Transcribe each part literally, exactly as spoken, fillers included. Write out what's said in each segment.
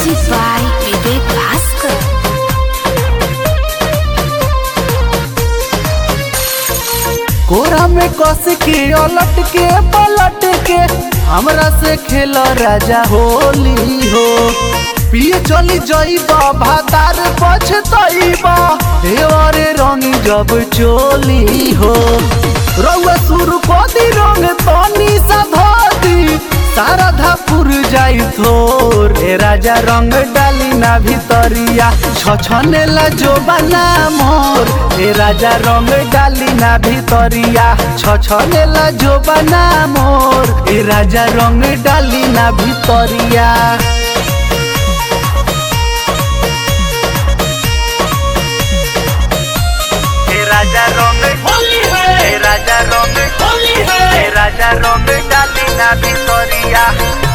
Music by Vivek Bhaskar. कोरा में कस के उलट के पलट के हमरा से खेल राजा होली हो। पिए चली जाइबा भातार पछतइबा देवरे रंग जब चोली हो। रउआ शुरू कदी रंग तनी सा धोती सारा धापुर जाई थोर। ए राजा रंग डाली ना भितरिया छछनेला जो बना मोर। ए राजा रंग डाली ना भितरिया छछनेला जो बना मोर। ए राजा रंग डाली ना भितरिया। राजा रंग होली है, राजा रंग होली है, राजा रंग डाली ना भितरिया।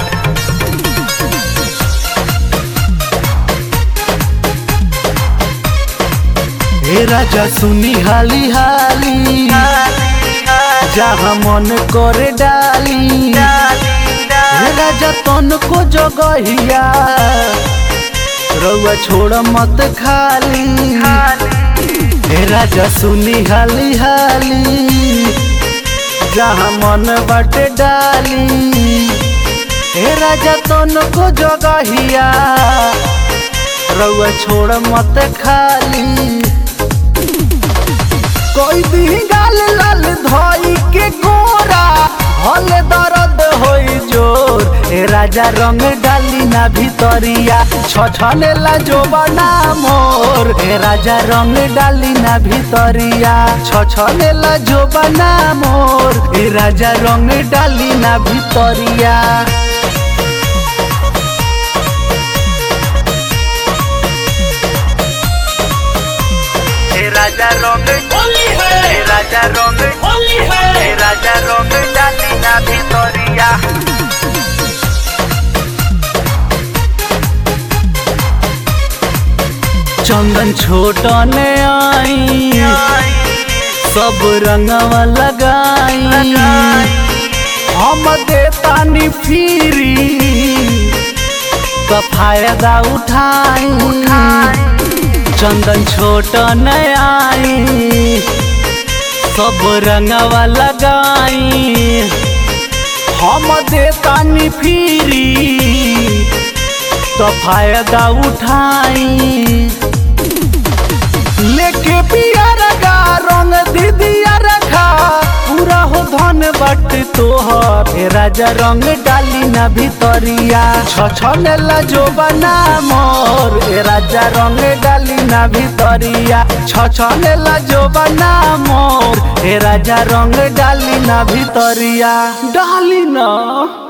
हे राजा सुनी हाली हाली जहाँ मन करे डाली। हे राजा तन को जगहिया रउआ छोड़ मत खाली। हे राजा सुनी हाली हाली जहाँ मन बाटे डाली। हे राजा तन को जगहिया रउआ छोड़ मत खाली। कोई दी गाल लाल धोई के गोरा हले दर्द होई जोर। ए राजा रंग डाली ना भितरिया छछनेला जो बना मोर। ए राजा रंग डाली ना भितरिया छछनेला जो बना मोर। ए राजा रंग डाली ना भितरिया। राजा रंग होली है, राजा रंग होली है, राजा रंग डाली ना भितरिया। चंदन छोटन आई सब रंगवा लगाई। हम देतानी फिरी का फायदा उठाई। चंदन छोटन आई सब रंगवा लगाई। हम देतानी फिरी तो फायदा उठाई। लेके पियरगा रंग दीदिया रखा पूरा हो धन बट तोहर। ए राजा रंग डाली ना भितरिया छछनेला जो बना मोर। ए राजा रंग डाली ना भितरिया छछनेला जो बना मोर। ए राजा रंग डाली ना भितरिया डाली ना।